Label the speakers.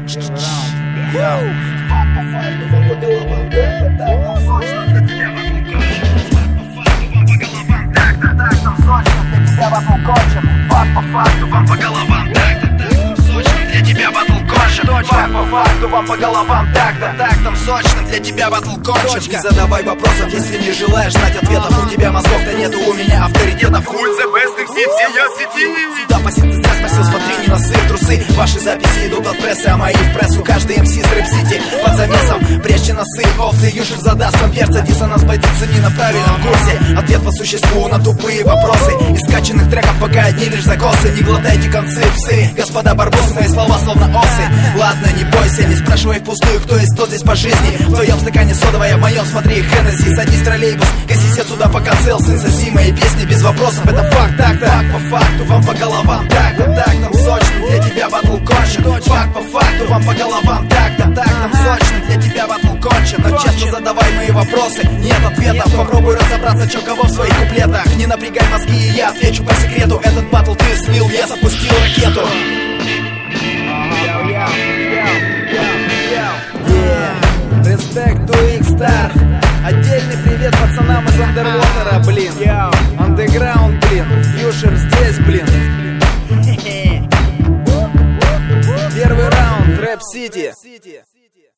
Speaker 1: Факт по факту, вам по головам так-то сочно, для тебя батл кончен. Факт по факту, вам по головам так-то тактом сочным, для тебя батл кончен. Не задавай вопросов, если не желаешь знать ответов. У тебя мозгов-то нету, у меня авторитетов. Хуй the best MC, все я сети. Сюда по синтезу спросил, смотри, не на сыр, трусы. Ваши записи идут от прессы, а мои в прессу. Каждый МС с рэп-сити под замесом. Прячьте носы, овцы, юшек задаст вам перца. Диссонанс бойдется не на правильном курсе. Ответ по существу на тупые вопросы. Из скачанных треков пока одни лишь закосы. Не глотайте концы, псы. Господа барбосы, мои слова словно осы. Ладно, не бойся, не спрашивай впустую, кто есть тот здесь по жизни. В твоем стакане содовая, в моем смотри Хеннесси. Садись в троллейбус, косись отсюда пока цел. Сын, соси мои песни без вопросов. Это факт, так-то. Факт по факту, вам по головам так-то тактом сочным, для тебя батл кончен. Факт по факту, вам по головам так-то тактом сочным, для тебя батл кончен. Но честно задавай мои вопросы, нет ответов. Попробуй разобраться, чё кого в своих куплетах. Не напрягай мозги, и я отвечу по секрету. Этот батл ты слил, я запустил ракету. Респект to X-Star. Отдельный привет пацанам из Underwater, блин.